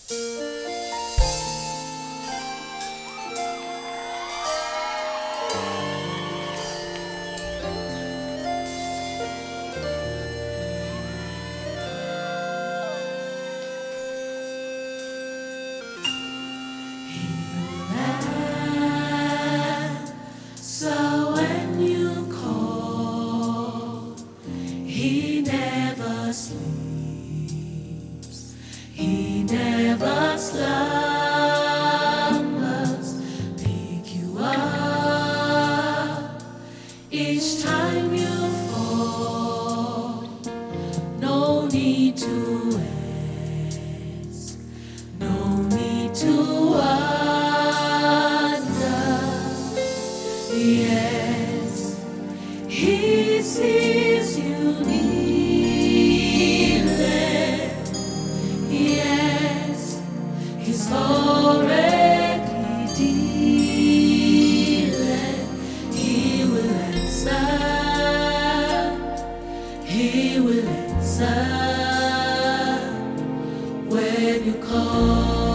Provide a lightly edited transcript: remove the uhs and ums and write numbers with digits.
So when you call, he never sleeps, he never slumbers. Pick you up each time you fall. No need to ask, no need to wonder. Yes, he sees you kneeling. Yes, he's already dealing. He will answer. He will answer when you call.